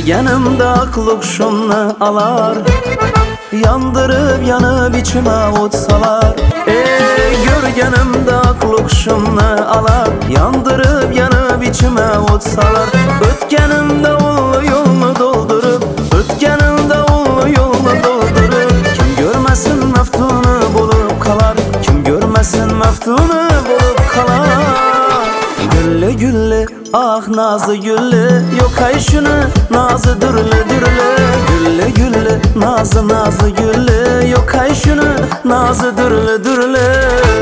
Görgenimde aklıq şunla alar, yandırıp yanıp içime ot salar. Görgenimde aklıq şunla alar, yandırıp yanıp içime ot salar. Ötkenimde ulu yolunu doldurup, ötkenimde ulu yolunu doldurup, kim görmesin meftunu bulup kalar, kim görmesin meftunu bulup kalar. Gülle gülle ah nazı gülle, yok ay şunu nazı dürle dürle. Gülle gülle nazı nazı gülle, yok ay şunu nazı dürle dürle.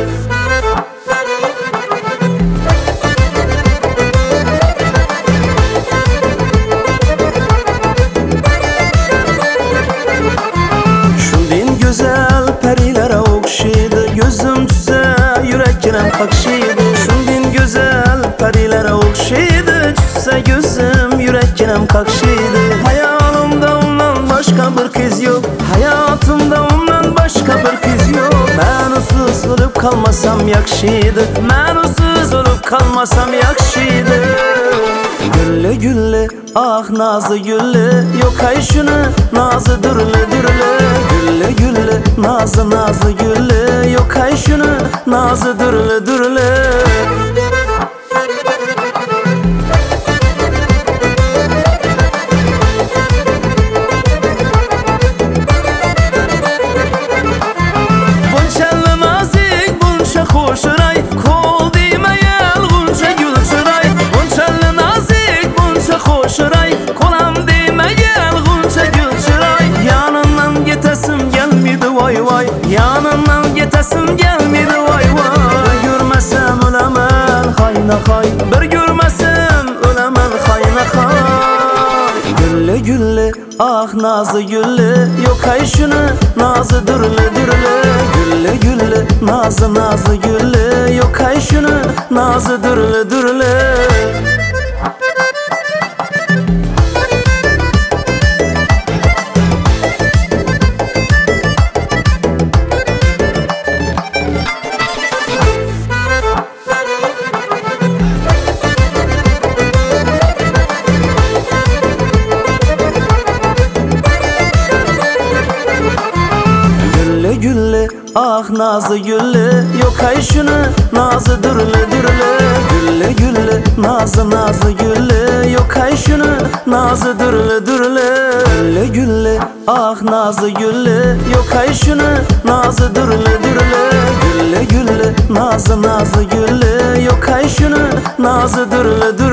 Şundin güzel perilere okşaydı, gözüm tüse yüreklerim kakşıydı. Şundin güzel perilere okşaydı, tüse gözüm yüreklerim kakşıydı. Hayalımda ondan başka bir kız yok, hayatımda ondan başka bir kız yok. Ben usuz olup kalmasam yakşıydı, ben usuz olup kalmasam yakşıydı. Gülle gülle ah nazı gülle, yok ay şunu nazı dürle dürle. Gülle gülle nazı nazı gülle, yok ay şunu nazı dürle dürle. Bunçalı nazik bunça hoşuray, kol değmeyel bunça gül çıray. Bunçalı nazik bunça hoşuray, kolam değmeyel bunça gül çıray. Yanından yetesim gelmedi vay vay, yanından yetesim gelmedi vay vay. Görmesem ölemem hayna hay, bir görmesem ölemem hayna hay. Gülle gülle ah nazı gülle, yok ay şunu nazı dürle dürle. Gülle gülle nazı nazı gülle, yok ay şunu nazı dürle dürle. Gülle gülle ah nazı gülle, yok ay şunu nazı dürle dürle. Gülle gülle nazı nazı gülle, yok ay şunu nazı dürle dürle. Gülle gülle ah nazı gülle, yok ay şunu nazı dürle dürle. Gülle gülle nazı nazı gülle, yok ay şunu nazı dürle dürle.